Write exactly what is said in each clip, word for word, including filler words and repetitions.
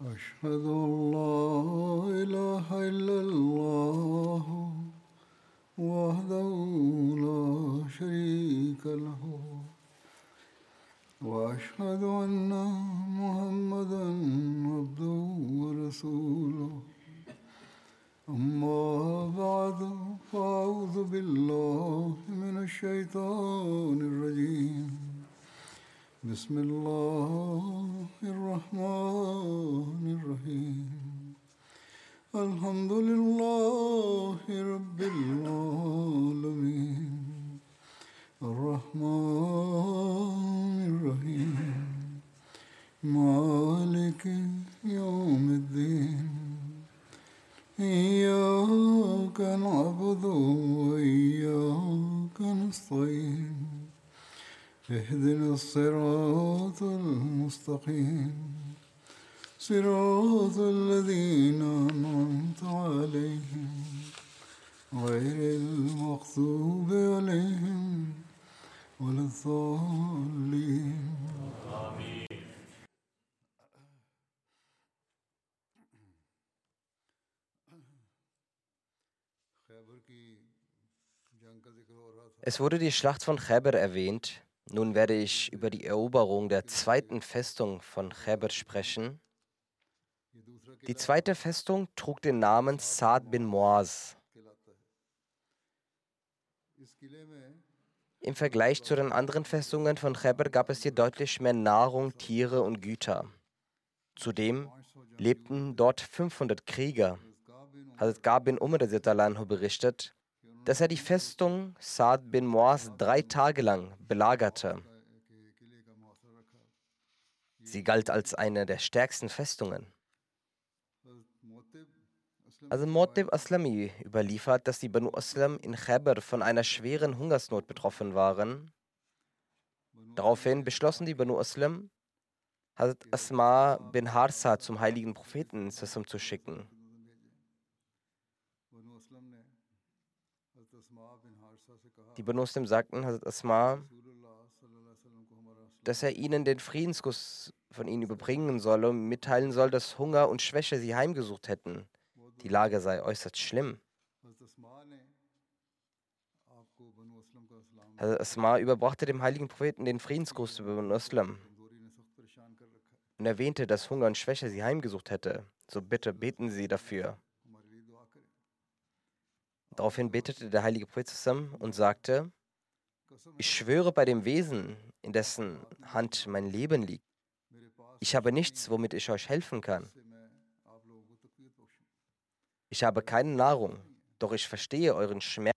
أشهد أن لا إله إلا الله وحده لا شريك له وأشهد أن محمدا عبده ورسوله أما بعد فأعوذ بالله من الشيطان الرجيم بسم الله الرحمن الرحيم الحمد لله رب العالمين الرحمن الرحيم مالك يوم الدين إياك نعبد وإياك نستعين اهدنا الصراط المستقيم صراط الذين أنعمت عليهم غير المغضوب عليهم ولا الضالين. Es wurde die Schlacht von Chaybar erwähnt. Nun werde ich über die Eroberung der zweiten Festung von Chaybar sprechen. Die zweite Festung trug den Namen Sa'd bin Mu'az. Im Vergleich zu den anderen Festungen von Chaybar gab es hier deutlich mehr Nahrung, Tiere und Güter. Zudem lebten dort fünfhundert Krieger. Hazrat Ka'b bin Umar berichtet, dass er die Festung Sa'd bin Mu'az drei Tage lang belagerte. Sie galt als eine der stärksten Festungen. Also Mu'attib Aslami überliefert, dass die Banu Aslam in Chaybar von einer schweren Hungersnot betroffen waren. Daraufhin beschlossen die Banu Aslam, Hazrat Asma bin Harsa zum heiligen Propheten zu schicken. Die Banu Aslam sagten Hazrat Asma, dass er ihnen den Friedenskuss von ihnen überbringen solle und mitteilen soll, dass Hunger und Schwäche sie heimgesucht hätten. Die Lage sei äußerst schlimm. Hazrat Asma überbrachte dem heiligen Propheten den Friedensgruß über Banu Aslam und erwähnte, dass Hunger und Schwäche sie heimgesucht hätte. So bitte beten Sie dafür. Daraufhin betete der heilige Prophet zusammen und sagte, ich schwöre bei dem Wesen, in dessen Hand mein Leben liegt. Ich habe nichts, womit ich euch helfen kann. Ich habe keine Nahrung, doch ich verstehe euren Schmerz.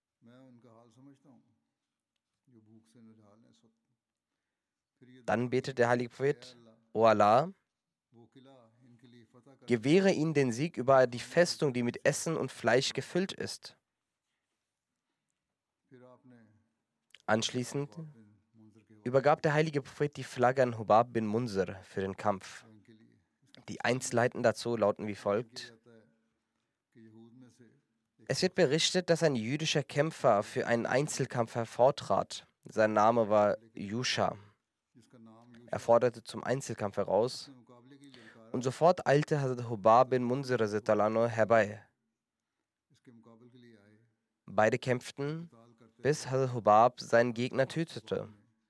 Dann betet der heilige Prophet, O Allah, gewähre ihnen den Sieg über die Festung, die mit Essen und Fleisch gefüllt ist. Anschließend übergab der heilige Prophet die Flagge an Hubab bin Munzir für den Kampf. Die Einzelheiten dazu lauten wie folgt. Es wird berichtet, dass ein jüdischer Kämpfer für einen Einzelkampf hervortrat. Sein Name war Yusha. Er forderte zum Einzelkampf heraus und sofort eilte Hazrat Hubab bin Munzir herbei. Beide kämpften, bis Hazrat Hubab seinen Gegner tötete.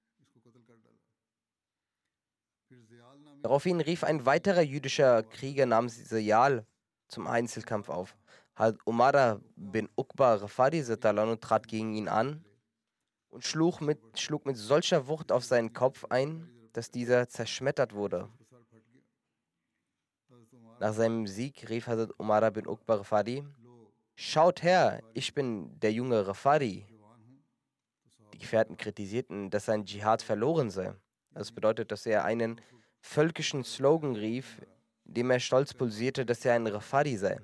Daraufhin rief ein weiterer jüdischer Krieger namens Ziyal zum Einzelkampf auf. Hazrat Umara bin Uqba Ghafari trat gegen ihn an und schlug mit, schlug mit solcher Wucht auf seinen Kopf ein, dass dieser zerschmettert wurde. Nach seinem Sieg rief Hazrat Umara bin Uqba Ghafari, schaut her, ich bin der junge Ghafari. Die Gefährten kritisierten, dass sein Dschihad verloren sei. Das bedeutet, dass er einen völkischen Slogan rief, dem er stolz pulsierte, dass er ein Ghafari sei.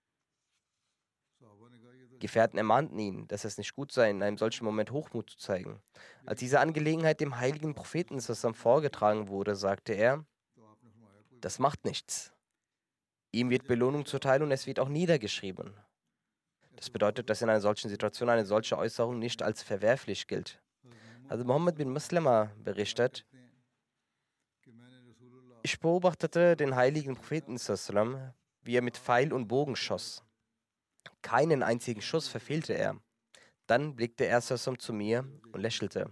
Gefährten ermahnten ihn, dass es nicht gut sei, in einem solchen Moment Hochmut zu zeigen. Als diese Angelegenheit dem heiligen Propheten zusammen vorgetragen wurde, sagte er, das macht nichts. Ihm wird Belohnung zuteil und es wird auch niedergeschrieben. Das bedeutet, dass in einer solchen Situation eine solche Äußerung nicht als verwerflich gilt. Also Mohammed bin Maslama berichtet, Ich beobachtete den heiligen Propheten, sallam, wie er mit Pfeil und Bogen schoss. Keinen einzigen Schuss verfehlte er. Dann blickte er sallam zu mir und lächelte.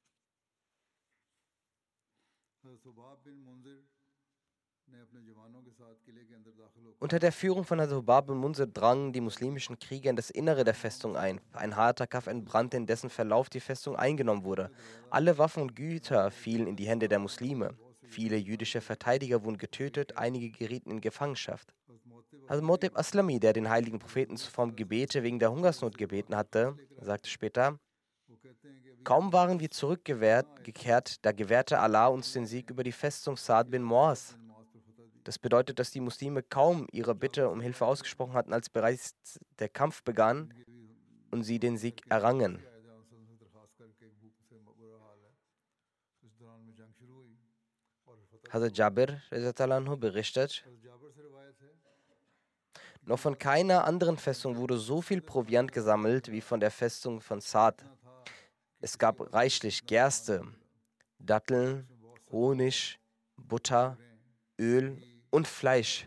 Unter der Führung von Hazrat Hubab bin Munzir drangen die muslimischen Krieger in das Innere der Festung ein. Ein harter Kampf entbrannte, in dessen Verlauf die Festung eingenommen wurde. Alle Waffen und Güter fielen in die Hände der Muslime. Viele jüdische Verteidiger wurden getötet, einige gerieten in Gefangenschaft. Hazrat Motib Aslami, der den heiligen Propheten zuvor um Gebete wegen der Hungersnot gebeten hatte, sagte später: Kaum waren wir zurückgekehrt, da gewährte Allah uns den Sieg über die Festung Sa'd bin Mu'az. Das bedeutet, dass die Muslime kaum ihre Bitte um Hilfe ausgesprochen hatten, als bereits der Kampf begann und sie den Sieg errangen. Hazrat Jabir berichtet: Noch von keiner anderen Festung wurde so viel Proviant gesammelt wie von der Festung von Sa'd. Es gab reichlich Gerste, Datteln, Honig, Butter, Öl und Fleisch.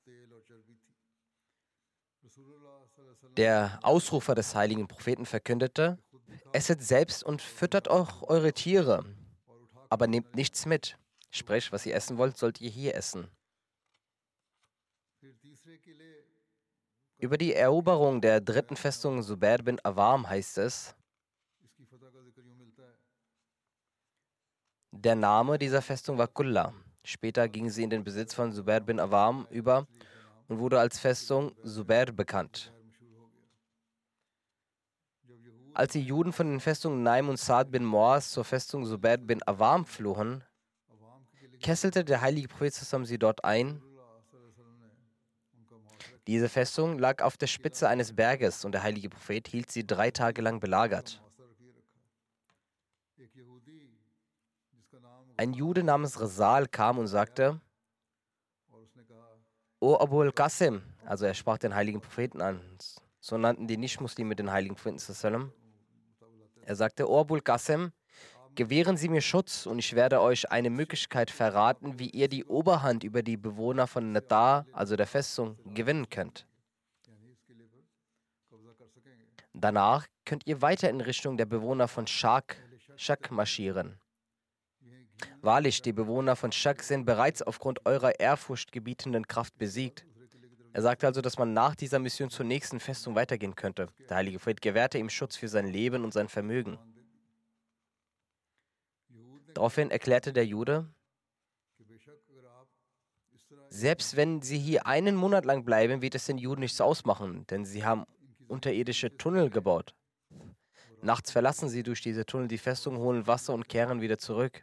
Der Ausrufer des heiligen Propheten verkündete: Esset selbst und füttert auch eure Tiere, aber nehmt nichts mit. Sprich, was ihr essen wollt, sollt ihr hier essen. Über die Eroberung der dritten Festung Zubair bin Awam heißt es: Der Name dieser Festung war Kulla. Später ging sie in den Besitz von Zubair bin Awam über und wurde als Festung Zubair bekannt. Als die Juden von den Festungen Naim und Sa'd bin Mu'az zur Festung Zubair bin Awam flohen, kesselte der heilige Prophet sie dort ein. Diese Festung lag auf der Spitze eines Berges und der heilige Prophet hielt sie drei Tage lang belagert. Ein Jude namens Rasal kam und sagte: O Abu al-Qasim, also er sprach den heiligen Propheten an, so nannten die Nicht-Muslime den heiligen Propheten. Er sagte: O Abu al-Qasim, gewähren Sie mir Schutz und ich werde euch eine Möglichkeit verraten, wie ihr die Oberhand über die Bewohner von Nadar, also der Festung, gewinnen könnt. Danach könnt ihr weiter in Richtung der Bewohner von Shak, Shak marschieren. Wahrlich, die Bewohner von Shak sind bereits aufgrund eurer ehrfurchtgebietenden Kraft besiegt. Er sagte also, dass man nach dieser Mission zur nächsten Festung weitergehen könnte. Der heilige Prophet gewährte ihm Schutz für sein Leben und sein Vermögen. Daraufhin erklärte der Jude: Selbst wenn sie hier einen Monat lang bleiben, wird es den Juden nichts ausmachen, denn sie haben unterirdische Tunnel gebaut. Nachts verlassen sie durch diese Tunnel die Festung, holen Wasser und kehren wieder zurück.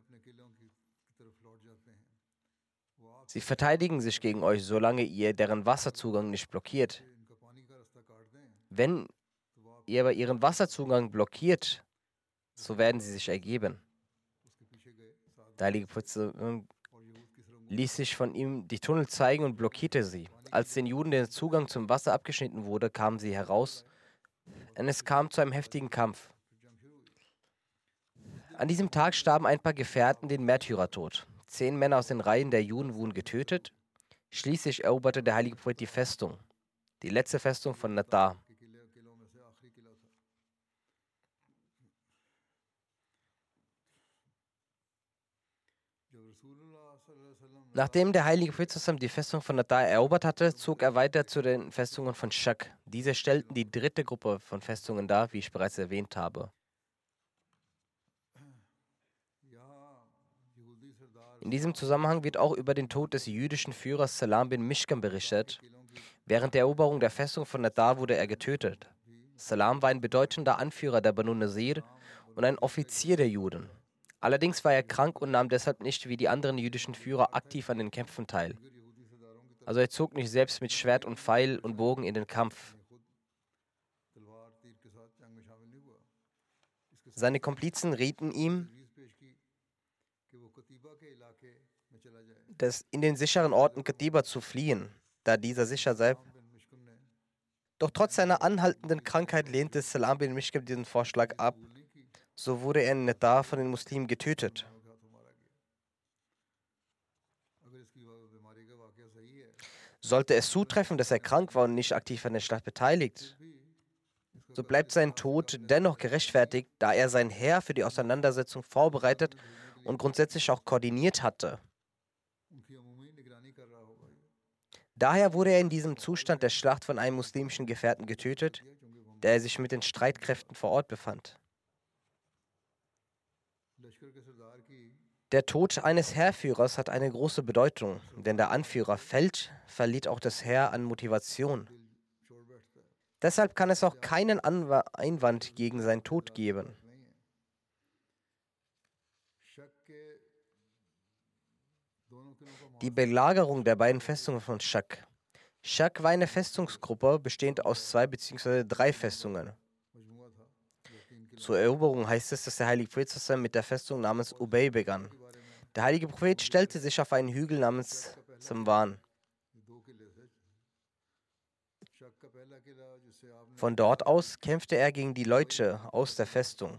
Sie verteidigen sich gegen euch, solange ihr deren Wasserzugang nicht blockiert. Wenn ihr aber ihren Wasserzugang blockiert, so werden sie sich ergeben. Der heilige Prophet ließ sich von ihm die Tunnel zeigen und blockierte sie. Als den Juden der Zugang zum Wasser abgeschnitten wurde, kamen sie heraus und es kam zu einem heftigen Kampf. An diesem Tag starben ein paar Gefährten den Märtyrertod. Zehn Männer aus den Reihen der Juden wurden getötet. Schließlich eroberte der heilige Prophet die Festung, die letzte Festung von Nadar. Nachdem der heilige Prophet die Festung von Nadar erobert hatte, zog er weiter zu den Festungen von Shak. Diese stellten die dritte Gruppe von Festungen dar, wie ich bereits erwähnt habe. In diesem Zusammenhang wird auch über den Tod des jüdischen Führers Salam bin Mishkam berichtet. Während der Eroberung der Festung von Nadar wurde er getötet. Salam war ein bedeutender Anführer der Banu Nazir und ein Offizier der Juden. Allerdings war er krank und nahm deshalb nicht wie die anderen jüdischen Führer aktiv an den Kämpfen teil. Also er zog nicht selbst mit Schwert und Pfeil und Bogen in den Kampf. Seine Komplizen rieten ihm, das in den sicheren Orten Qatiba zu fliehen, da dieser sicher sei. Doch trotz seiner anhaltenden Krankheit lehnte Salam bin Mishkam diesen Vorschlag ab. So wurde er in Nadar von den Muslimen getötet. Sollte es zutreffen, dass er krank war und nicht aktiv an der Schlacht beteiligt, so bleibt sein Tod dennoch gerechtfertigt, da er sein Heer für die Auseinandersetzung vorbereitet und grundsätzlich auch koordiniert hatte. Daher wurde er in diesem Zustand der Schlacht von einem muslimischen Gefährten getötet, der sich mit den Streitkräften vor Ort befand. Der Tod eines Heerführers hat eine große Bedeutung, denn der Anführer fällt, verliert auch das Heer an Motivation. Deshalb kann es auch keinen Anwa- Einwand gegen seinen Tod geben. Die Belagerung der beiden Festungen von Shak. Shak war eine Festungsgruppe, bestehend aus zwei bzw. drei Festungen. Zur Eroberung heißt es, dass der heilige Prophet sallallahu alaihi wasallam mit der Festung namens Ubay begann. Der heilige Prophet stellte sich auf einen Hügel namens Samwan. Von dort aus kämpfte er gegen die Leute aus der Festung.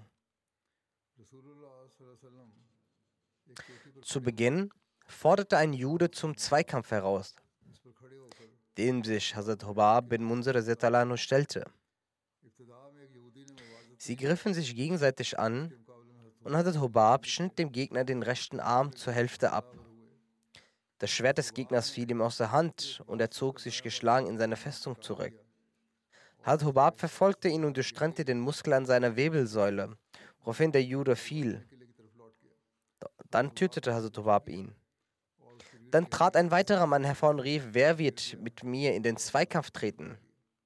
Zu Beginn forderte ein Jude zum Zweikampf heraus, dem sich Hazrat Hubab bin Munzir radhiyallahu anhu stellte. Sie griffen sich gegenseitig an und Hazrat Hubab schnitt dem Gegner den rechten Arm zur Hälfte ab. Das Schwert des Gegners fiel ihm aus der Hand und er zog sich geschlagen in seine Festung zurück. Hazrat Hubab verfolgte ihn und durchtrennte den Muskel an seiner Wirbelsäule, woraufhin der Jude fiel. Dann tötete Hazrat Hubab ihn. Dann trat ein weiterer Mann hervor und rief, wer wird mit mir in den Zweikampf treten?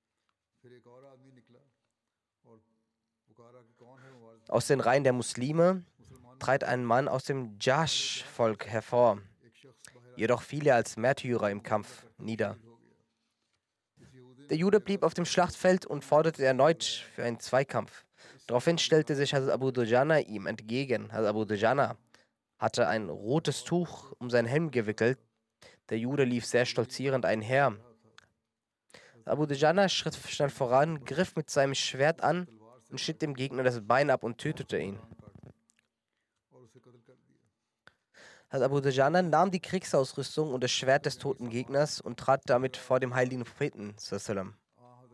Aus den Reihen der Muslime trat ein Mann aus dem Jash-Volk hervor. Jedoch fiel er als Märtyrer im Kampf nieder. Der Jude blieb auf dem Schlachtfeld und forderte erneut für einen Zweikampf. Daraufhin stellte sich Hazrat Abu Dujana ihm entgegen. Hazrat Abu Dujana hatte ein rotes Tuch um seinen Helm gewickelt. Der Jude lief sehr stolzierend einher. Abu Dujana schritt schnell voran, griff mit seinem Schwert an und schnitt dem Gegner das Bein ab und tötete ihn. Hazrat Abu Dujana nahm die Kriegsausrüstung und das Schwert des toten Gegners und trat damit vor dem heiligen Propheten sallallahu alaihi wasallam.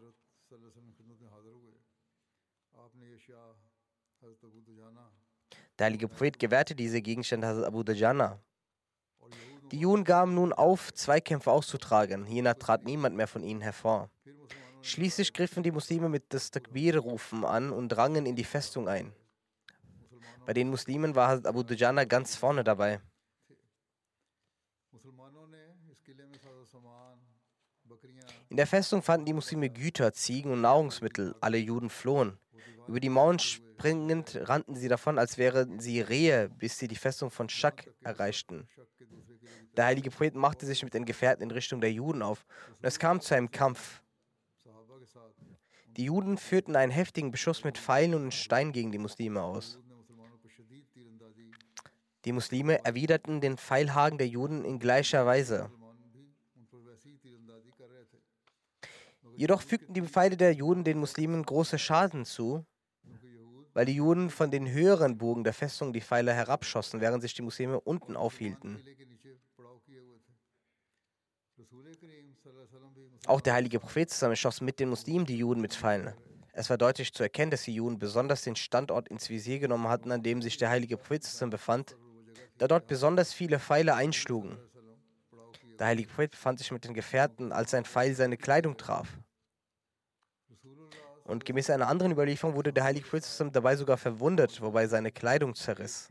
Der heilige Prophet gewährte diese Gegenstände Hazrat Abu Dujana. Die Juden gaben nun auf, Zweikämpfe auszutragen. Hiernach trat niemand mehr von ihnen hervor. Schließlich griffen die Muslime mit das Takbir-Rufen an und drangen in die Festung ein. Bei den Muslimen war Hazrat Abu Dujana ganz vorne dabei. In der Festung fanden die Muslime Güter, Ziegen und Nahrungsmittel. Alle Juden flohen. Über die Mauern springend rannten sie davon, als wären sie Rehe, bis sie die Festung von Shak erreichten. Der heilige Prophet machte sich mit den Gefährten in Richtung der Juden auf und es kam zu einem Kampf. Die Juden führten einen heftigen Beschuss mit Pfeilen und Steinen gegen die Muslime aus. Die Muslime erwiderten den Pfeilhaken der Juden in gleicher Weise. Jedoch fügten die Pfeile der Juden den Muslimen große Schaden zu, weil die Juden von den höheren Bogen der Festung die Pfeile herabschossen, während sich die Muslime unten aufhielten. Auch der heilige Prophet zusammen schoss mit den Muslimen die Juden mit Pfeilen. Es war deutlich zu erkennen, dass die Juden besonders den Standort ins Visier genommen hatten, an dem sich der heilige Prophet zusammen befand, da dort besonders viele Pfeile einschlugen. Der heilige Prophet befand sich mit den Gefährten, als ein Pfeil seine Kleidung traf. Und gemäß einer anderen Überlieferung wurde der heilige Prophet zusammen dabei sogar verwundet, wobei seine Kleidung zerriss.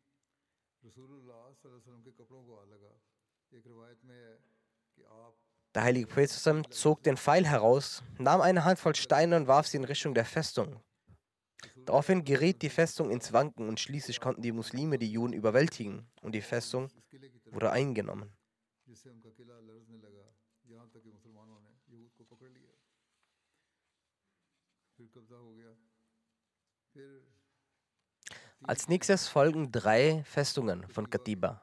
Der heilige Prophet zusammen zog den Pfeil heraus, nahm eine Handvoll Steine und warf sie in Richtung der Festung. Daraufhin geriet die Festung ins Wanken und schließlich konnten die Muslime die Juden überwältigen und die Festung wurde eingenommen. Als nächstes folgen drei Festungen von Qatiba.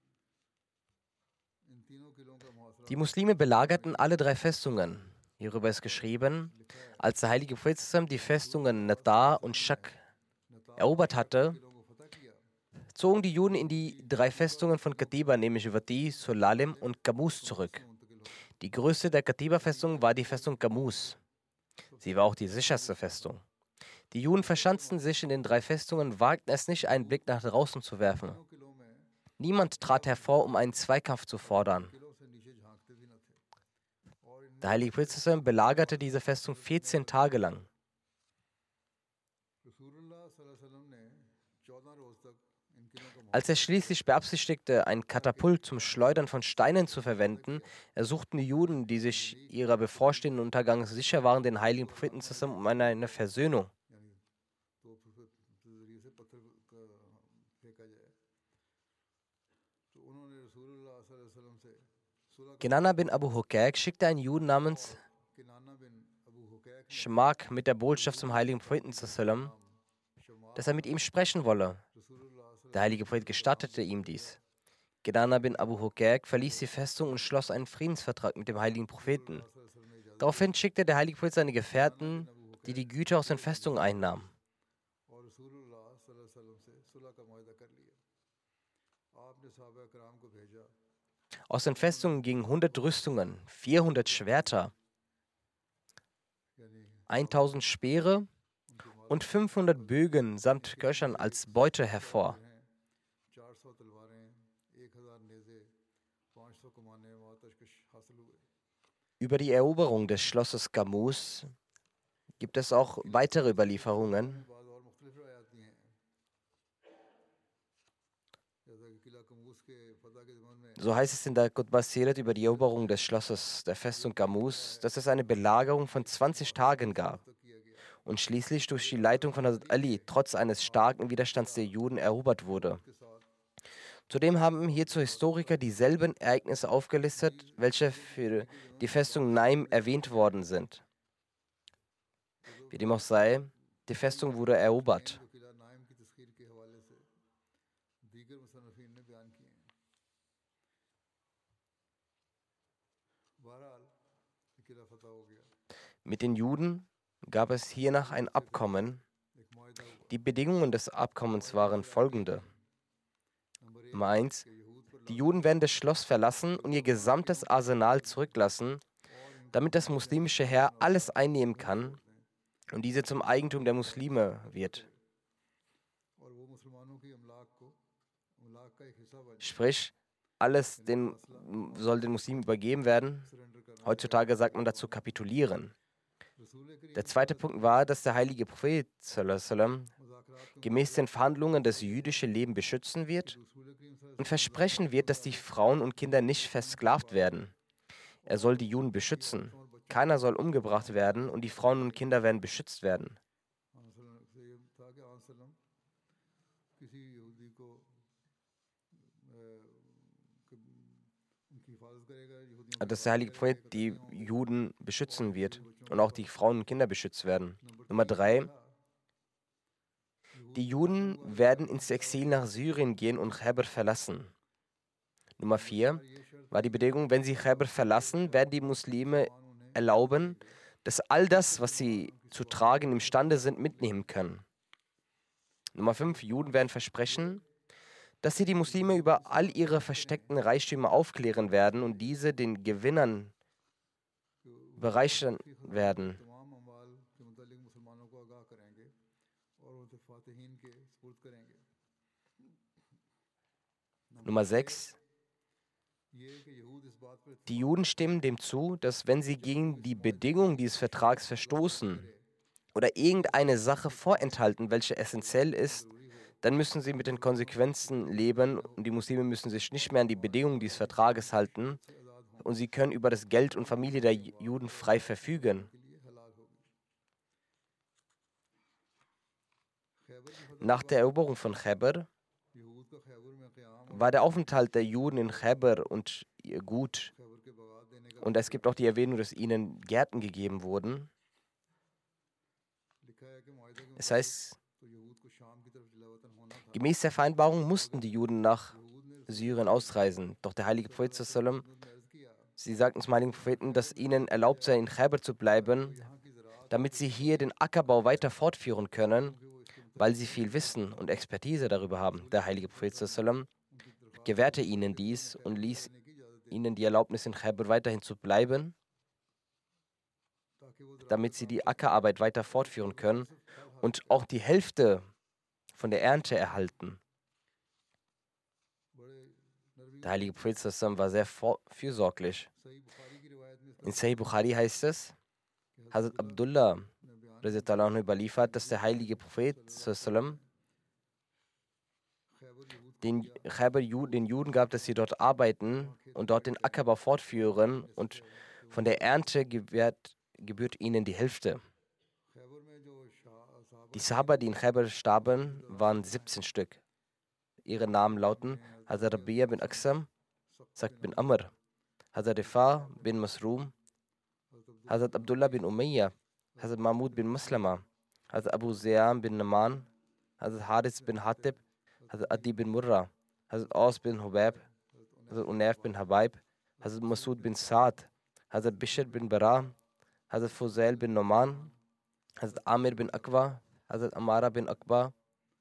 Die Muslime belagerten alle drei Festungen. Hierüber ist geschrieben, als der heilige Prophet die Festungen Natar und Shak erobert hatte, zogen die Juden in die drei Festungen von Qatiba, nämlich Wadi, Solalim und Qamus zurück. Die größte der Qatiba-Festungen war die Festung Qamus. Sie war auch die sicherste Festung. Die Juden verschanzten sich in den drei Festungen und wagten es nicht, einen Blick nach draußen zu werfen. Niemand trat hervor, um einen Zweikampf zu fordern. Der heilige Prophet belagerte diese Festung vierzehn Tage lang. Als er schließlich beabsichtigte, ein Katapult zum Schleudern von Steinen zu verwenden, ersuchten die Juden, die sich ihrer bevorstehenden Untergang sicher waren, den heiligen Propheten um eine, eine Versöhnung. Kenana bin Abu Hukayk schickte einen Juden namens Shmak mit der Botschaft zum heiligen Propheten, dass er mit ihm sprechen wolle. Der heilige Prophet gestattete ihm dies. Kenana bin Abu Hukayk verließ die Festung und schloss einen Friedensvertrag mit dem heiligen Propheten. Daraufhin schickte der heilige Prophet seine Gefährten, die die Güter aus den Festungen einnahmen. Aus den Festungen gingen hundert Rüstungen, vierhundert Schwerter, tausend Speere und fünfhundert Bögen samt Köchern als Beute hervor. Über die Eroberung des Schlosses Qamus gibt es auch weitere Überlieferungen. So heißt es in der Qutbah Sirat über die Eroberung des Schlosses der Festung Qamus, dass es eine Belagerung von zwanzig Tagen gab und schließlich durch die Leitung von Hazrat Ali trotz eines starken Widerstands der Juden erobert wurde. Zudem haben hierzu Historiker dieselben Ereignisse aufgelistet, welche für die Festung Naim erwähnt worden sind. Wie dem auch sei, die Festung wurde erobert. Mit den Juden gab es hiernach ein Abkommen. Die Bedingungen des Abkommens waren folgende. Nummer eins. Die Juden werden das Schloss verlassen und ihr gesamtes Arsenal zurücklassen, damit das muslimische Heer alles einnehmen kann und diese zum Eigentum der Muslime wird. Sprich, alles den, soll den Muslimen übergeben werden. Heutzutage sagt man dazu kapitulieren. Der zweite Punkt war, dass der heilige Prophet sallam, gemäß den Verhandlungen das jüdische Leben beschützen wird und versprechen wird, dass die Frauen und Kinder nicht versklavt werden. Er soll die Juden beschützen. Keiner soll umgebracht werden und die Frauen und Kinder werden beschützt werden. Dass der heilige Prophet die Juden beschützen wird und auch die Frauen und Kinder beschützt werden. Nummer drei. Die Juden werden ins Exil nach Syrien gehen und Khaybar verlassen. Nummer vier war die Bedingung, wenn sie Khaybar verlassen, werden die Muslime erlauben, dass all das, was sie zu tragen imstande sind, mitnehmen können. Nummer fünf. Juden werden versprechen, dass sie die Muslime über all ihre versteckten Reichtümer aufklären werden und diese den Gewinnern bereichern werden. Nummer sechs. Die Juden stimmen dem zu, dass wenn sie gegen die Bedingungen dieses Vertrags verstoßen oder irgendeine Sache vorenthalten, welche essentiell ist, dann müssen sie mit den Konsequenzen leben und die Muslime müssen sich nicht mehr an die Bedingungen dieses Vertrages halten und sie können über das Geld und Familie der Juden frei verfügen. Nach der Eroberung von Khaybar war der Aufenthalt der Juden in Khaybar und ihr Gut, und es gibt auch die Erwähnung, dass ihnen Gärten gegeben wurden. Es heißt, gemäß der Vereinbarung mussten die Juden nach Syrien ausreisen. Doch der heilige Prophet, sie sagten zum heiligen Propheten, dass ihnen erlaubt sei, in Khaybar zu bleiben, damit sie hier den Ackerbau weiter fortführen können, weil sie viel Wissen und Expertise darüber haben. Der heilige Prophet sallam gewährte ihnen dies und ließ ihnen die Erlaubnis, in Khaybar weiterhin zu bleiben, damit sie die Ackerarbeit weiter fortführen können und auch die Hälfte von der Ernte erhalten. Der heilige Prophet sallam war sehr fürsorglich. In Sahih Bukhari heißt es, Hazrat Abdullah überliefert, dass der heilige Prophet sallam den Khaybar den Juden gab, dass sie dort arbeiten und dort den Ackerbau fortführen, und von der Ernte gewährt, gebührt ihnen die Hälfte. Die Sahaba, die in Khaybar starben, waren siebzehn Stück. Ihre Namen lauten Hazrat Rabi'a bin Aksam, Sakt bin Amr, Hazrat Rifa bin Masrum, Hazrat Abdullah bin Umayya, Hazrat Mahmud bin Maslama, Hazrat Abu Ziyam bin Naman, Hazrat Haris bin Hatib, Hazrat Adi bin Murra, Hazrat Aus bin Hubayb, Hazrat Unayf bin Habaib, Hazrat Masud bin Saad, Hazrat Bishr bin Bara, Hazrat Fuzail bin Noman, Hazrat Amir bin Aqwa, Hazrat Amara bin Aqba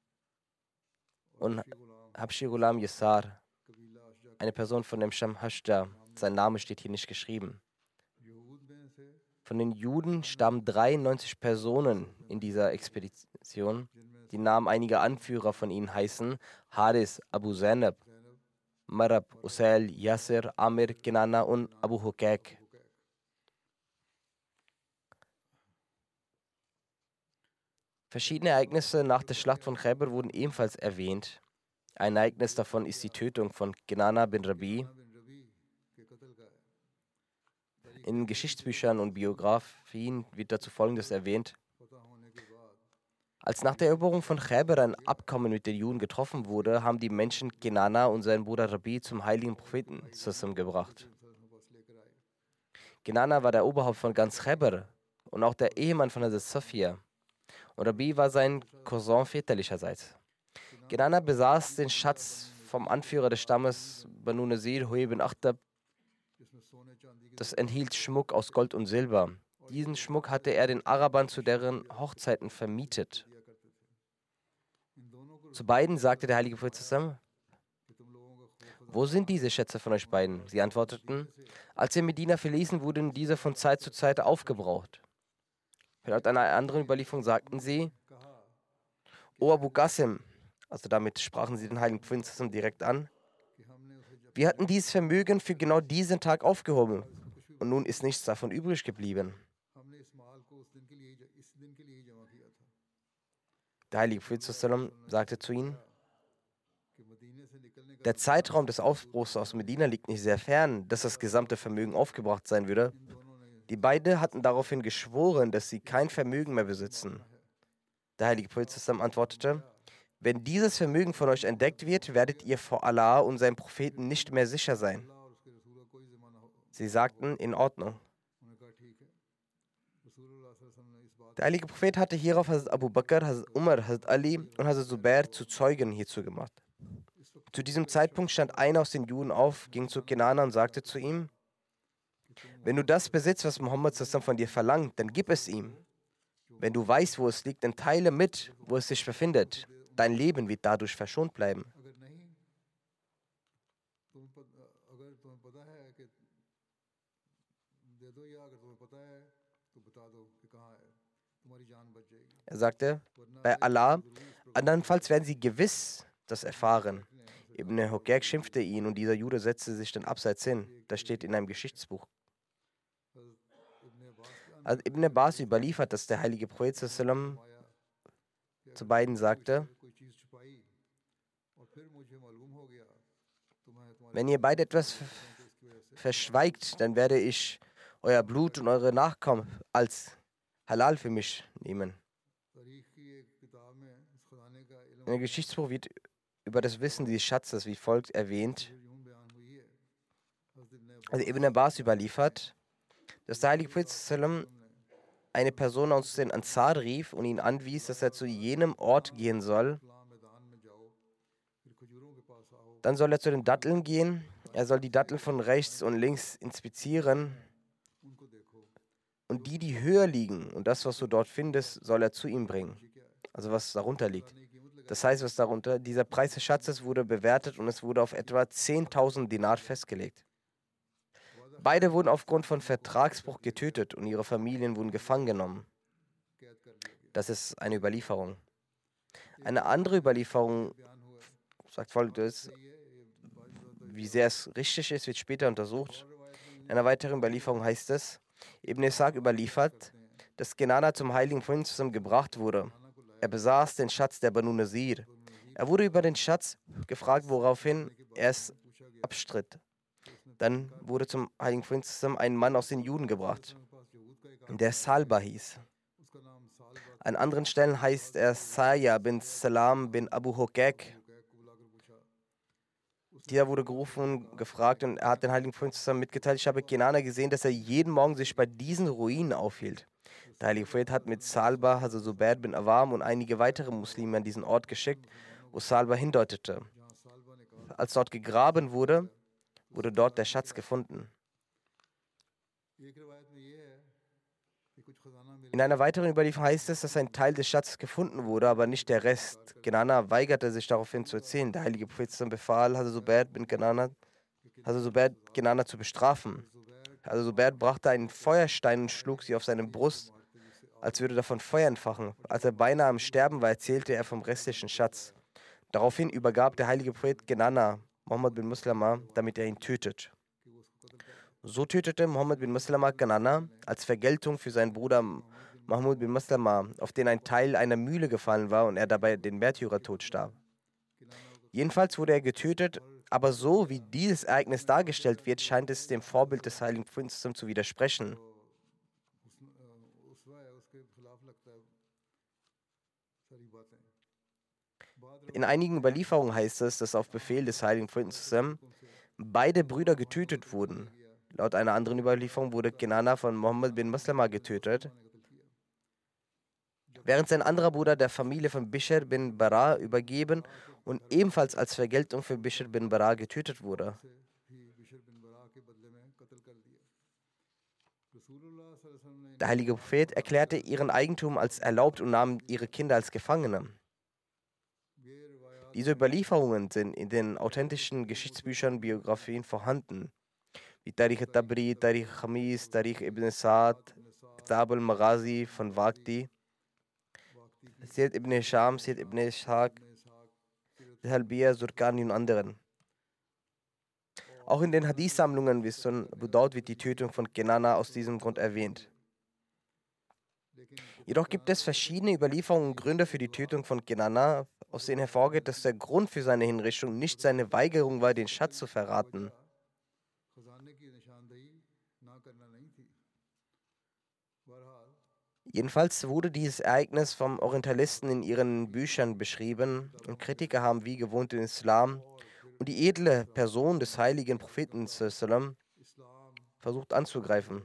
und Habshi Ghulam Yassar, eine Person von dem Sham Hashda. Sein Name steht hier nicht geschrieben. Von den Juden starben dreiundneunzig Personen in dieser Expedition. Die Namen einiger Anführer von ihnen heißen Haris, Abu Zainab, Marab, Usail, Yasir, Amir, Kinana und Abu Hukak. Verschiedene Ereignisse nach der Schlacht von Khaybar wurden ebenfalls erwähnt. Ein Ereignis davon ist die Tötung von Kinana bin Rabi. In Geschichtsbüchern und Biografien wird dazu Folgendes erwähnt. Als nach der Eroberung von Khaybar ein Abkommen mit den Juden getroffen wurde, haben die Menschen Kinana und seinen Bruder Rabi zum heiligen Propheten zusammengebracht. Kinana war der Oberhaupt von ganz Khaybar und auch der Ehemann von Hazrat Safia. Und Rabi war sein Cousin väterlicherseits. Kinana besaß den Schatz vom Anführer des Stammes Banu Nazir, Huyay bin Akhtab. Das enthielt Schmuck aus Gold und Silber. Diesen Schmuck hatte er den Arabern zu deren Hochzeiten vermietet. Zu beiden sagte der heilige Prophet zusammen: Wo sind diese Schätze von euch beiden? Sie antworteten: Als wir Medina verließen, wurden diese von Zeit zu Zeit aufgebraucht. Laut einer anderen Überlieferung sagten sie: O Abu Qasim, also damit sprachen sie den heiligen Propheten direkt an, wir hatten dieses Vermögen für genau diesen Tag aufgehoben und nun ist nichts davon übrig geblieben. Der heilige Prophet sagte zu ihnen: Der Zeitraum des Aufbruchs aus Medina liegt nicht sehr fern, dass das gesamte Vermögen aufgebracht sein würde. Die beiden hatten daraufhin geschworen, dass sie kein Vermögen mehr besitzen. Der heilige Prophet antwortete: Wenn dieses Vermögen von euch entdeckt wird, werdet ihr vor Allah und seinem Propheten nicht mehr sicher sein. Sie sagten: In Ordnung. Der heilige Prophet hatte hierauf Hazrat Abu Bakr, Hazrat Umar, Hazrat Ali und Hazrat Zubair zu Zeugen hierzu gemacht. Zu diesem Zeitpunkt stand einer aus den Juden auf, ging zu Kinana und sagte zu ihm: Wenn du das besitzt, was Muhammad von dir verlangt, dann gib es ihm. Wenn du weißt, wo es liegt, dann teile mit, wo es sich befindet. Dein Leben wird dadurch verschont bleiben. Er sagte: Bei Allah, andernfalls werden sie gewiss das erfahren. Ibn Hukak schimpfte ihn und dieser Jude setzte sich dann abseits hin. Das steht in einem Geschichtsbuch. Also Ibn Abbas überliefert, dass der heilige Prophet sallam zu beiden sagte: Wenn ihr beide etwas verschweigt, dann werde ich euer Blut und eure Nachkommen als halal für mich nehmen. In dem Geschichtsbuch wird über das Wissen dieses Schatzes wie folgt erwähnt. Also Ibn Abbas überliefert, dass der heilige Prophet eine Person aus den Ansar rief und ihn anwies, dass er zu jenem Ort gehen soll. Dann soll er zu den Datteln gehen. Er soll die Datteln von rechts und links inspizieren. Und die, die höher liegen und das, was du dort findest, soll er zu ihm bringen. also was darunter liegt. Das heißt, was darunter, dieser Preis des Schatzes wurde bewertet und es wurde auf etwa zehntausend Dinar festgelegt. Beide wurden aufgrund von Vertragsbruch getötet und ihre Familien wurden gefangen genommen. Das ist eine Überlieferung. Eine andere Überlieferung sagt Folgendes: Wie sehr es richtig ist, wird später untersucht. In einer weiteren Überlieferung heißt es, Ibn Ishaq überliefert, dass Kenana zum heiligen Propheten gebracht wurde. Er besaß den Schatz der Banu Nazir. Er wurde über den Schatz gefragt, woraufhin er es abstritt. Dann wurde zum heiligen Propheten ein Mann aus den Juden gebracht, der Salba hieß. An anderen Stellen heißt er Saya bin Salam bin Abu Hokek. Dieser wurde gerufen und gefragt und er hat den heiligen Propheten zusammen mitgeteilt, ich habe Kenana gesehen, dass er jeden Morgen sich bei diesen Ruinen aufhielt. Der heilige Prophet hat mit Salba, also Zubair bin Awam und einige weitere Muslime an diesen Ort geschickt, wo Salba hindeutete. Als dort gegraben wurde, wurde dort der Schatz gefunden. In einer weiteren Überlieferung heißt es, dass ein Teil des Schatzes gefunden wurde, aber nicht der Rest. Kenana weigerte sich daraufhin zu erzählen. Der heilige Prophet befahl, Hazrat Zubair bin Kenana, Hazrat Zubair Kenana zu bestrafen. Hazrat Zubair brachte einen Feuerstein und schlug sie auf seine Brust, als würde davon Feuer entfachen. Als er beinahe am Sterben war, erzählte er vom restlichen Schatz. Daraufhin übergab der heilige Prophet Kenana Muhammad bin Muslama, damit er ihn tötet. So tötete Muhammad bin Muslama Kenana als Vergeltung für seinen Bruder Mahmud bin Muslama, auf den ein Teil einer Mühle gefallen war und er dabei den Märtyrertod starb. Jedenfalls wurde er getötet, aber so wie dieses Ereignis dargestellt wird, scheint es dem Vorbild des heiligen Propheten zu widersprechen. In einigen Überlieferungen heißt es, dass auf Befehl des heiligen Propheten beide Brüder getötet wurden. Laut einer anderen Überlieferung wurde Kenana von Muhammad bin Muslama getötet, während sein anderer Bruder der Familie von Bishr bin Bara übergeben und ebenfalls als Vergeltung für Bishr bin Bara getötet wurde. Der heilige Prophet erklärte ihren Eigentum als erlaubt und nahm ihre Kinder als Gefangene. Diese Überlieferungen sind in den authentischen Geschichtsbüchern und Biografien vorhanden, wie Tarikh al-Tabri, Tarikh Khamis, Tarikh ibn Sa'd, Kitab al-Maghazi von Waqti, Siyad ibn Hisham, Siyad ibn Ishaq, Halbiya, Surkani und anderen. Auch in den Hadith-Sammlungen wie Sunan Abu Dawud wird die Tötung von Kenana aus diesem Grund erwähnt. Jedoch gibt es verschiedene Überlieferungen und Gründe für die Tötung von Kenana, aus denen hervorgeht, dass der Grund für seine Hinrichtung nicht seine Weigerung war, den Schatz zu verraten. Jedenfalls wurde dieses Ereignis vom Orientalisten in ihren Büchern beschrieben und Kritiker haben wie gewohnt den Islam und die edle Person des heiligen Propheten sallam, versucht anzugreifen.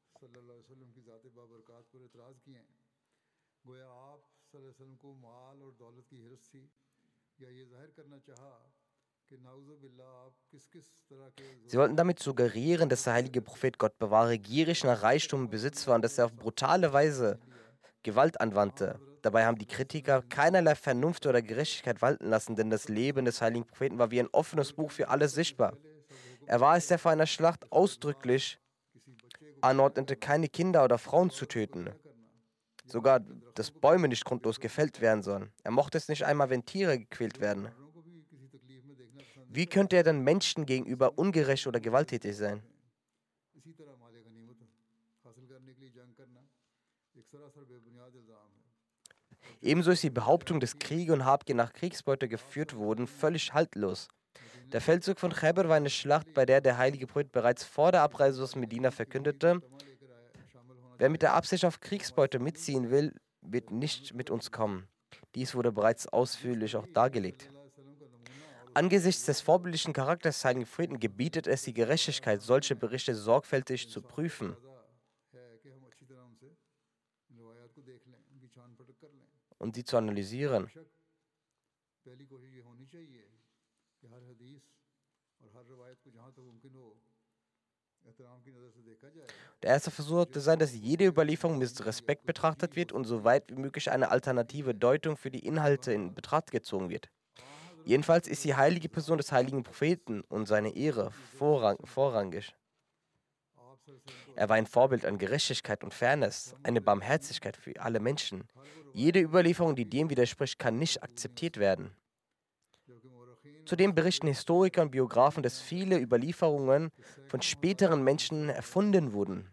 Sie wollten damit suggerieren, dass der heilige Prophet, Gott bewahre, gierig nach Reichtum und Besitz war und dass er auf brutale Weise Gewalt anwandte. Dabei haben die Kritiker keinerlei Vernunft oder Gerechtigkeit walten lassen, denn das Leben des heiligen Propheten war wie ein offenes Buch für alle sichtbar. Er war es, der vor einer Schlacht ausdrücklich anordnete, keine Kinder oder Frauen zu töten. Sogar, dass Bäume nicht grundlos gefällt werden sollen. Er mochte es nicht einmal, wenn Tiere gequält werden. Wie könnte er dann Menschen gegenüber ungerecht oder gewalttätig sein? Ebenso ist die Behauptung, dass Kriege und Habgier nach Kriegsbeute geführt wurden, völlig haltlos. Der Feldzug von Khaybar war eine Schlacht, bei der der heilige Prophet bereits vor der Abreise aus Medina verkündete: Wer mit der Absicht auf Kriegsbeute mitziehen will, wird nicht mit uns kommen. Dies wurde bereits ausführlich auch dargelegt. Angesichts des vorbildlichen Charakters des heiligen Propheten gebietet es die Gerechtigkeit, solche Berichte sorgfältig zu prüfen und sie zu analysieren. Der erste Versuch sollte sein, dass jede Überlieferung mit Respekt betrachtet wird und so weit wie möglich eine alternative Deutung für die Inhalte in Betracht gezogen wird. Jedenfalls ist die heilige Person des heiligen Propheten und seine Ehre vorrang vorrangig. Er war ein Vorbild an Gerechtigkeit und Fairness, eine Barmherzigkeit für alle Menschen. Jede Überlieferung, die dem widerspricht, kann nicht akzeptiert werden. Zudem berichten Historiker und Biografen, dass viele Überlieferungen von späteren Menschen erfunden wurden.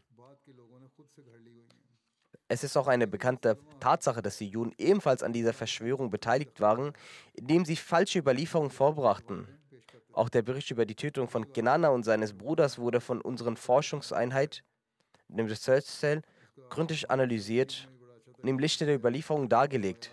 Es ist auch eine bekannte Tatsache, dass die Juden ebenfalls an dieser Verschwörung beteiligt waren, indem sie falsche Überlieferungen vorbrachten. Auch der Bericht über die Tötung von Kenana und seines Bruders wurde von unserer Forschungseinheit, dem Research Cell, gründlich analysiert und im Lichte der Überlieferung dargelegt.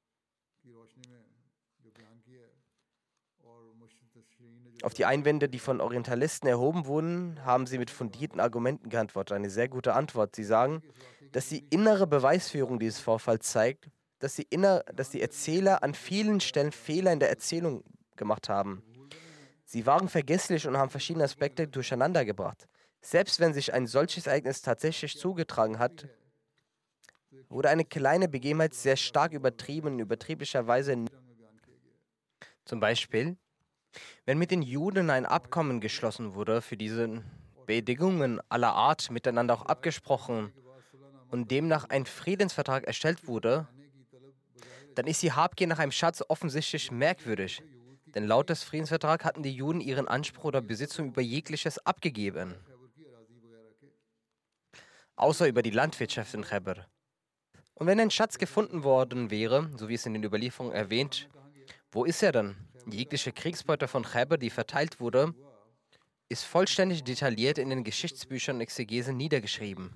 Auf die Einwände, die von Orientalisten erhoben wurden, haben sie mit fundierten Argumenten geantwortet. Eine sehr gute Antwort. Sie sagen, dass die innere Beweisführung dieses Vorfalls zeigt, dass die, inner, dass die Erzähler an vielen Stellen Fehler in der Erzählung gemacht haben. Sie waren vergesslich und haben verschiedene Aspekte durcheinandergebracht. Selbst wenn sich ein solches Ereignis tatsächlich zugetragen hat, wurde eine kleine Begebenheit sehr stark übertrieben und übertrieblicherweise. Zum Beispiel, wenn mit den Juden ein Abkommen geschlossen wurde, für diese Bedingungen aller Art miteinander auch abgesprochen und demnach ein Friedensvertrag erstellt wurde, dann ist die Habgier nach einem Schatz offensichtlich merkwürdig. Denn laut des Friedensvertrags hatten die Juden ihren Anspruch oder Besitzung über jegliches abgegeben. Außer über die Landwirtschaft in Khaybar. Und wenn ein Schatz gefunden worden wäre, so wie es in den Überlieferungen erwähnt, wo ist er dann? Jegliche Kriegsbeute von Khaybar, die verteilt wurde, ist vollständig detailliert in den Geschichtsbüchern und Exegesen niedergeschrieben.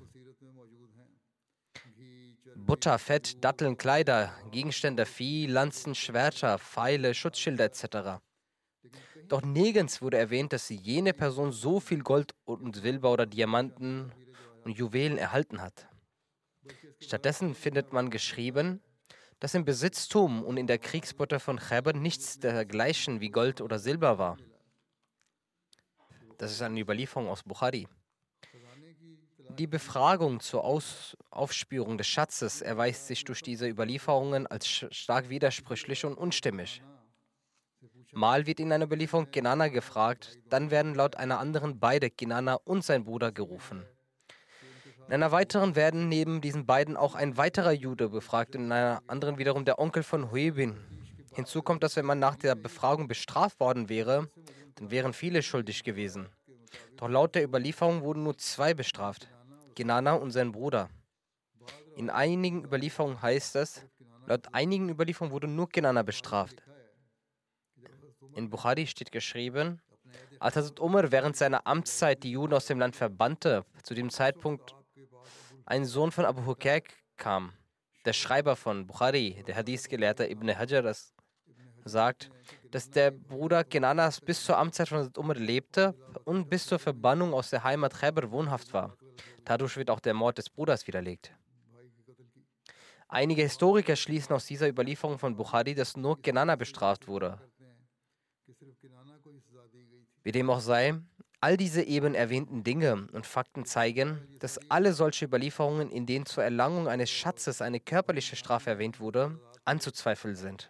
Butter, Fett, Datteln, Kleider, Gegenstände, Vieh, Lanzen, Schwerter, Pfeile, Schutzschilder et cetera. Doch nirgends wurde erwähnt, dass jene Person so viel Gold und Silber oder Diamanten und Juwelen erhalten hat. Stattdessen findet man geschrieben, dass im Besitztum und in der Kriegsbeute von Khaybar nichts dergleichen wie Gold oder Silber war. Das ist eine Überlieferung aus Bukhari. Die Befragung zur Aus Aufspürung des Schatzes erweist sich durch diese Überlieferungen als stark widersprüchlich und unstimmig. Mal wird in einer Überlieferung Kenana gefragt, dann werden laut einer anderen beide, Kenana und sein Bruder, gerufen. In einer weiteren werden neben diesen beiden auch ein weiterer Jude befragt und in einer anderen wiederum der Onkel von Huaybin. Hinzu kommt, dass wenn man nach der Befragung bestraft worden wäre, dann wären viele schuldig gewesen. Doch laut der Überlieferung wurden nur zwei bestraft, Kenana und sein Bruder. In einigen Überlieferungen heißt es, laut einigen Überlieferungen wurde nur Kenana bestraft. In Bukhari steht geschrieben, als Hazrat Umar während seiner Amtszeit die Juden aus dem Land verbannte, zu dem Zeitpunkt ein Sohn von Abu Hukayk kam. Der Schreiber von Bukhari, der Hadith-Gelehrte Ibn Hajar, sagt, dass der Bruder Kenanas bis zur Amtszeit von Hazrat Umar lebte und bis zur Verbannung aus der Heimat Khaybar wohnhaft war. Dadurch wird auch der Mord des Bruders widerlegt. Einige Historiker schließen aus dieser Überlieferung von Bukhari, dass nur Kenana bestraft wurde. Wie dem auch sei, all diese eben erwähnten Dinge und Fakten zeigen, dass alle solche Überlieferungen, in denen zur Erlangung eines Schatzes eine körperliche Strafe erwähnt wurde, anzuzweifeln sind.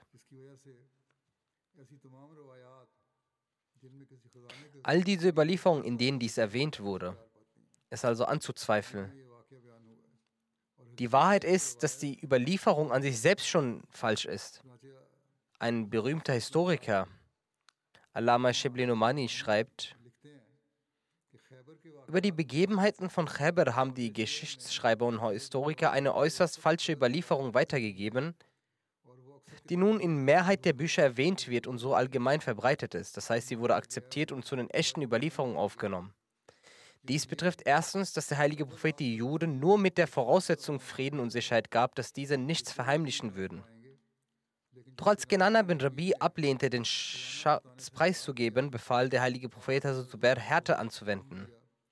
All diese Überlieferungen, in denen dies erwähnt wurde, ist also anzuzweifeln. Die Wahrheit ist, dass die Überlieferung an sich selbst schon falsch ist. Ein berühmter Historiker, Allama Shibli Nomani, schreibt, über die Begebenheiten von Khaybar haben die Geschichtsschreiber und Historiker eine äußerst falsche Überlieferung weitergegeben, die nun in Mehrheit der Bücher erwähnt wird und so allgemein verbreitet ist. Das heißt, sie wurde akzeptiert und zu den echten Überlieferungen aufgenommen. Dies betrifft erstens, dass der heilige Prophet die Juden nur mit der Voraussetzung Frieden und Sicherheit gab, dass diese nichts verheimlichen würden. Doch als Kenana bin Rabi ablehnte, den Schatz preiszugeben, befahl der heilige Prophet Hazrat Zubair, Härte anzuwenden.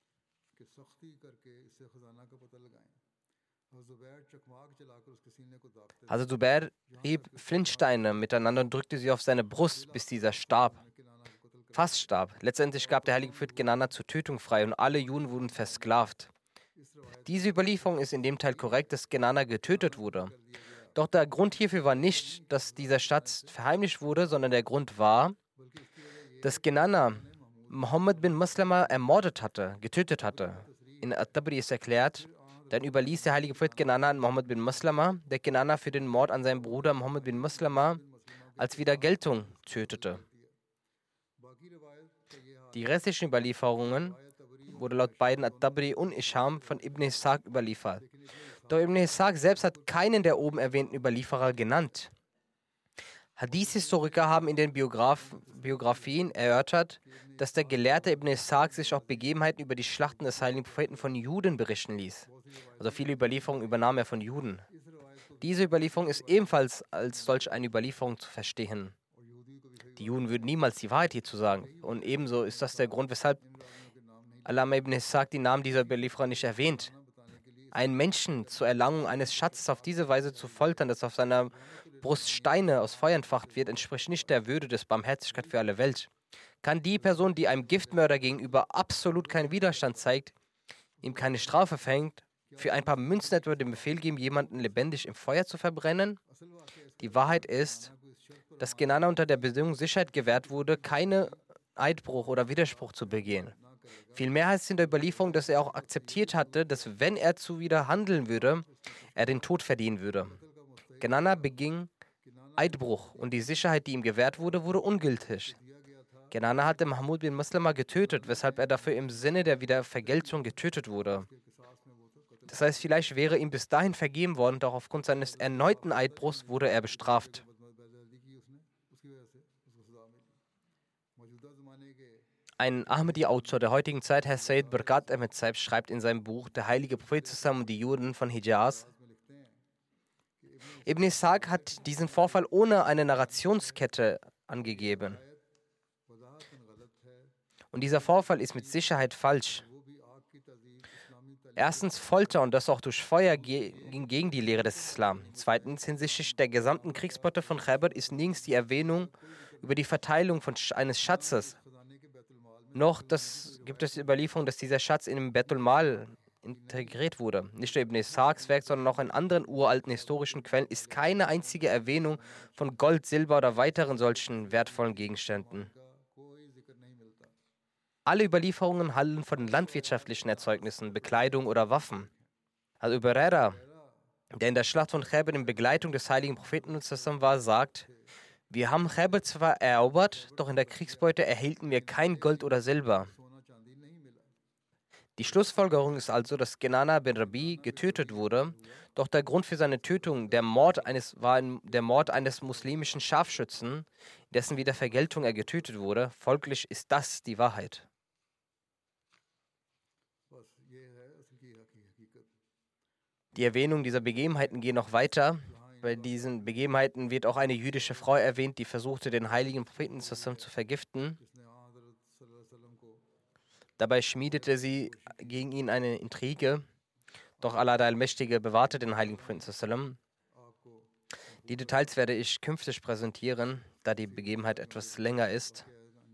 Hazrat Zubair rieb Flintsteine miteinander und drückte sie auf seine Brust, bis dieser starb. fast starb. Letztendlich gab der heilige Prophet Genana zur Tötung frei und alle Juden wurden versklavt. Diese Überlieferung ist in dem Teil korrekt, dass Genana getötet wurde. Doch der Grund hierfür war nicht, dass dieser Schatz verheimlicht wurde, sondern der Grund war, dass Genana Mohammed bin Maslama ermordet hatte, getötet hatte. In At-Tabri ist erklärt, dann überließ der heilige Prophet Genana an Mohammed bin Maslama, der Genana für den Mord an seinem Bruder Mohammed bin Maslama als Wiedergeltung tötete. Die restlichen Überlieferungen wurde laut beiden At-Tabri und Isham von Ibn Ishaq überliefert. Doch Ibn Ishaq selbst hat keinen der oben erwähnten Überlieferer genannt. Hadith-Historiker haben in den Biograf Biografien erörtert, dass der Gelehrte Ibn Ishaq sich auch Begebenheiten über die Schlachten des heiligen Propheten von Juden berichten ließ. Also viele Überlieferungen übernahm er von Juden. Diese Überlieferung ist ebenfalls als solch eine Überlieferung zu verstehen. Die Juden würden niemals die Wahrheit hierzu sagen. Und ebenso ist das der Grund, weshalb Allama ibn Ishaq die Namen dieser Überlieferer nicht erwähnt. Einen Menschen zur Erlangung eines Schatzes auf diese Weise zu foltern, dass auf seiner Brust Steine aus Feuer entfacht wird, entspricht nicht der Würde des Barmherzigkeit für alle Welt. Kann die Person, die einem Giftmörder gegenüber absolut keinen Widerstand zeigt, ihm keine Strafe verhängt, für ein paar Münzen etwa den Befehl geben, jemanden lebendig im Feuer zu verbrennen? Die Wahrheit ist, dass Genana unter der Bedingung Sicherheit gewährt wurde, keine Eidbruch oder Widerspruch zu begehen. Vielmehr heißt es in der Überlieferung, dass er auch akzeptiert hatte, dass wenn er zuwider handeln würde, er den Tod verdienen würde. Genana beging Eidbruch und die Sicherheit, die ihm gewährt wurde, wurde ungültig. Genana hatte Mahmud bin Maslama getötet, weshalb er dafür im Sinne der Wiedervergeltung getötet wurde. Das heißt, vielleicht wäre ihm bis dahin vergeben worden, doch aufgrund seines erneuten Eidbruchs wurde er bestraft. Ein Ahmadi-Autor der heutigen Zeit, Herr Sayyid Barkat Ahmed Saib, schreibt in seinem Buch Der heilige Prophet zusammen und die Juden von Hijaz: Ibn Ishaq hat diesen Vorfall ohne eine Narrationskette angegeben. Und dieser Vorfall ist mit Sicherheit falsch. Erstens Folter und das auch durch Feuer ging gegen die Lehre des Islam. Zweitens, hinsichtlich der gesamten Kriegsbeute von Khaybar ist nirgends die Erwähnung über die Verteilung von eines Schatzes. Noch das gibt es die Überlieferung, dass dieser Schatz in den Betul Mal integriert wurde. Nicht nur Ibn Ishaqs Werk, sondern auch in anderen uralten historischen Quellen ist keine einzige Erwähnung von Gold, Silber oder weiteren solchen wertvollen Gegenständen. Alle Überlieferungen handeln von landwirtschaftlichen Erzeugnissen, Bekleidung oder Waffen. Also Überrera, der in der Schlacht von Khaybar in Begleitung des heiligen Propheten war, sagt: Wir haben Khaybar zwar erobert, doch in der Kriegsbeute erhielten wir kein Gold oder Silber. Die Schlussfolgerung ist also, dass Genana bin Rabi getötet wurde, doch der Grund für seine Tötung der Mord eines, war der Mord eines muslimischen Scharfschützen, dessen Wiedervergeltung er getötet wurde. Folglich ist das die Wahrheit. Die Erwähnung dieser Begebenheiten geht noch weiter. Bei diesen Begebenheiten wird auch eine jüdische Frau erwähnt, die versuchte, den heiligen Propheten zu vergiften. Dabei schmiedete sie gegen ihn eine Intrige, doch Allah der Allmächtige bewahrte den heiligen Propheten. Die Details werde ich künftig präsentieren, da die Begebenheit etwas länger ist.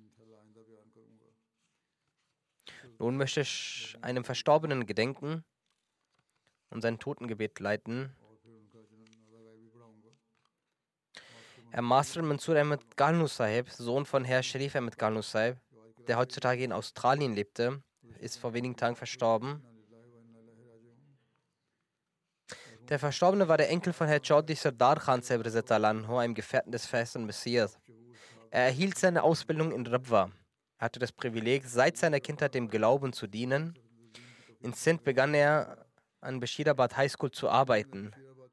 Nun möchte ich einem Verstorbenen gedenken und sein Totengebet leiten. Herr Master Mansur Ahmed Galnu Sahib, Sohn von Herr Sharif Ahmed Galnu Sahib, der heutzutage in Australien lebte, ist vor wenigen Tagen verstorben. Der Verstorbene war der Enkel von Herr Chaudhry Sardar Khan Sahib, einem Gefährten des festen Messias. Er erhielt seine Ausbildung in Rabwa. Er hatte das Privileg, seit seiner Kindheit dem Glauben zu dienen. In Sindh begann er an Bashirabad High School zu arbeiten.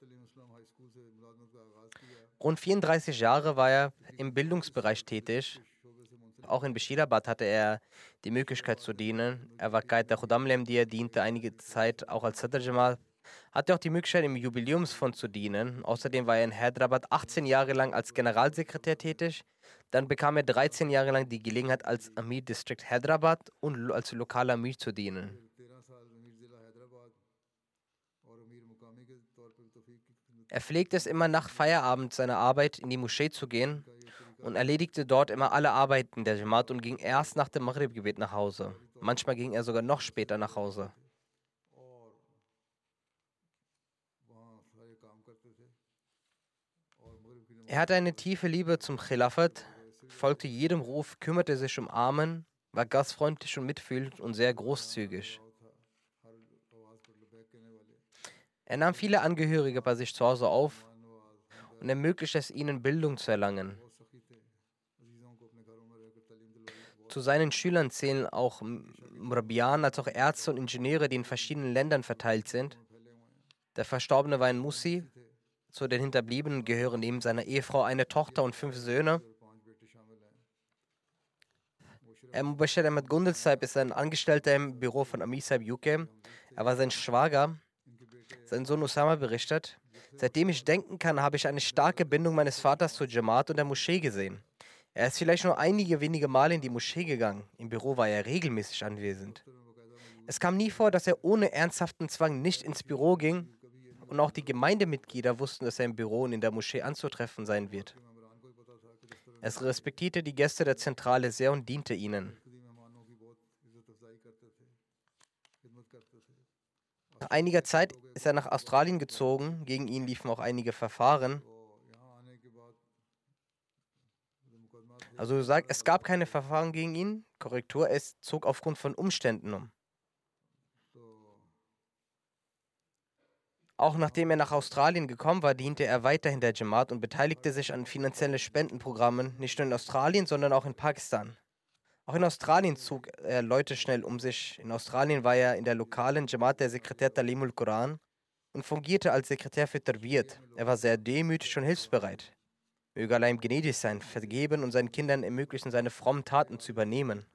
Rund vierunddreißig Jahre war er im Bildungsbereich tätig. Auch in Bashirabad hatte er die Möglichkeit zu dienen. Er war Qaid der Khudam Lemdia, diente einige Zeit auch als Sadr Jamal, hatte auch die Möglichkeit, im Jubiläumsfonds zu dienen. Außerdem war er in Hyderabad achtzehn Jahre lang als Generalsekretär tätig. Dann bekam er dreizehn Jahre lang die Gelegenheit, als Amir District Hyderabad und als lokaler Amir zu dienen. Er pflegte es immer nach Feierabend seiner Arbeit in die Moschee zu gehen und erledigte dort immer alle Arbeiten der Jamaat und ging erst nach dem Maghrib-Gebet nach Hause. Manchmal ging er sogar noch später nach Hause. Er hatte eine tiefe Liebe zum Khilafat, folgte jedem Ruf, kümmerte sich um Armen, war gastfreundlich und mitfühlend und sehr großzügig. Er nahm viele Angehörige bei sich zu Hause auf und ermöglichte es ihnen, Bildung zu erlangen. Zu seinen Schülern zählen auch Murabian als auch Ärzte und Ingenieure, die in verschiedenen Ländern verteilt sind. Der Verstorbene war ein Musi. Zu den Hinterbliebenen gehören neben seiner Ehefrau eine Tochter und fünf Söhne. Mubashir Ahmed Gundel-Saib ist ein Angestellter im Büro von Amir Saib U K. Er war sein Schwager. Sein Sohn Usama berichtet: Seitdem ich denken kann, habe ich eine starke Bindung meines Vaters zur Jamaat und der Moschee gesehen. Er ist vielleicht nur einige wenige Male in die Moschee gegangen. Im Büro war er regelmäßig anwesend. Es kam nie vor, dass er ohne ernsthaften Zwang nicht ins Büro ging, und auch die Gemeindemitglieder wussten, dass er im Büro und in der Moschee anzutreffen sein wird. Er respektierte die Gäste der Zentrale sehr und diente ihnen. Nach einiger Zeit ist er nach Australien gezogen. Gegen ihn liefen auch einige Verfahren. Also sagt, es gab keine Verfahren gegen ihn. Korrektur, es zog aufgrund von Umständen um. Auch nachdem er nach Australien gekommen war, diente er weiterhin der Jamaat und beteiligte sich an finanziellen Spendenprogrammen, nicht nur in Australien, sondern auch in Pakistan. Auch in Australien zog er Leute schnell um sich. In Australien war er in der lokalen Jamaat der Sekretär Talimul Quran und fungierte als Sekretär für Tarbiyat. Er war sehr demütig und hilfsbereit. Möge Allah ihm gnädig sein, vergeben und seinen Kindern ermöglichen, seine frommen Taten zu übernehmen.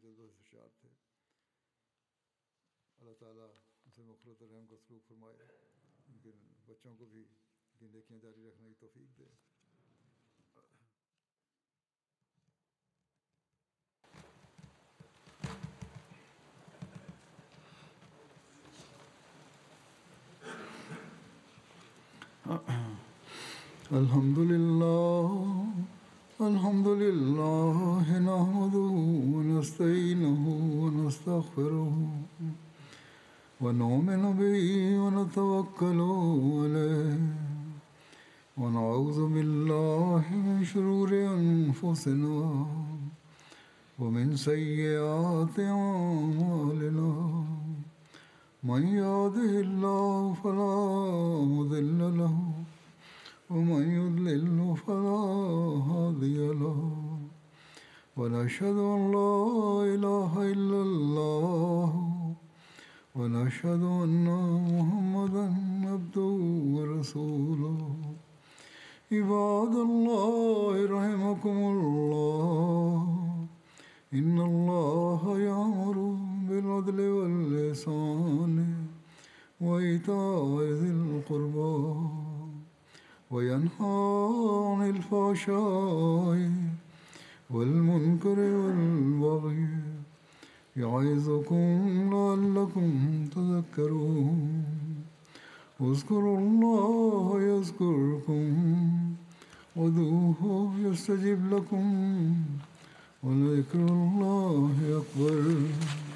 Alhamdulillah, Alhamdulillah, nahmaduhu wa nasta'inuhu wa nastaghfiruhu wa nu'minu bihi wa natawakkalu alayhi wa na'udhu billahi min shururi anfusina wa min sayyiati a'malina. Man yahdihillahu fala mudilla lahu ومن يضلل فلا هادي له ونشهد أن لا إله إلا الله ونشهد أن محمدا عبده ورسوله عباد الله رحمكم الله إن الله يأمر بالعدل والإحسان وإيتاء ذي القربى وينهى عن الفحشاء والمنكر والبغي يعظكم لعلكم تذكرون اذكروا الله يذكركم ودعوه يستجب لكم ولذكر الله أكبر.